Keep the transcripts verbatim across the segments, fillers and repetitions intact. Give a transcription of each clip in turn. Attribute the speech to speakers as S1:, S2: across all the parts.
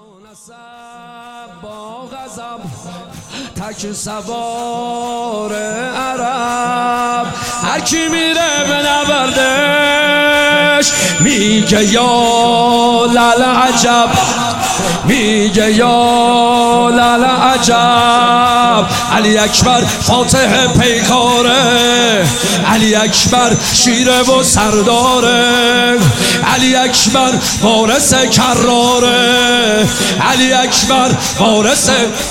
S1: با غضب تک سوار عرب، هر کی میره به نبردش میگه یا للعجب، میگه یا للعجب. علی اکبر فاتح پیکاره، علی اکبر شیره و سرداره، علی اکبر وارث کراره، علی اکبر وارث،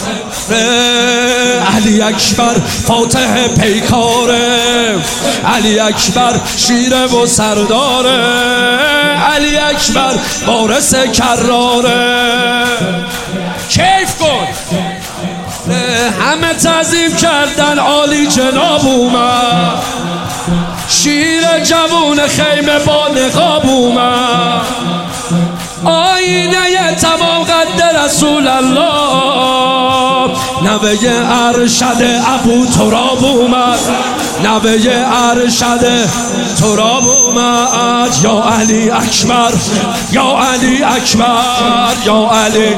S1: علی اکبر فاتح پیکاره، علی اکبر شیره و سرداره، علی اکبر وارث کراره. کیف کن. همه تعظیم کردن عالی جناب اومد، شیر جوون خیمه با نقاب اومد، آینه تمام قد رسول الله، نوه ارشد ابو تراب اومد، نوه ارشد تراب اومد. یا علی اکبر، یا علی اکبر، یا علی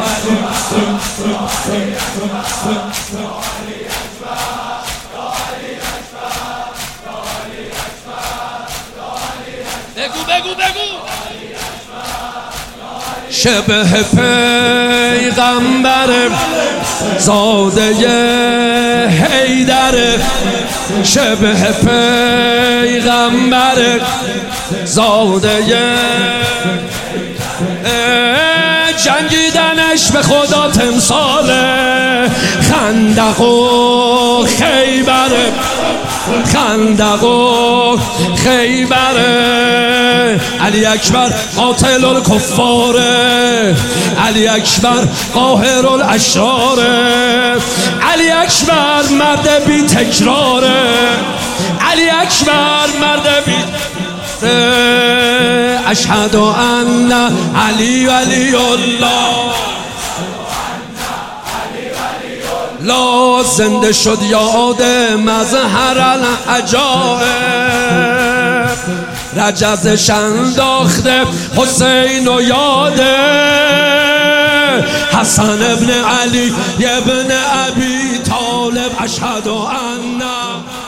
S1: بگو بگو بگو. شبه پیغمبر زاده حیدر، شبه پیغمبر زاده جنگیدنش به خدا تمثاله، خندق و خیبر، خندق و خیبر. علی اکبر قاتل الکفاره، علی اکبر قاهر الاشراره، علی اکبر مرد بی تکراره، علی اکبر مرد بی اشهد ان علی ولی الله. لا زنده شد یاد مظهر العجائب، رجزش انداخته حسین و یاده حسن ابن علی ابن ابی طالب. اشهد ان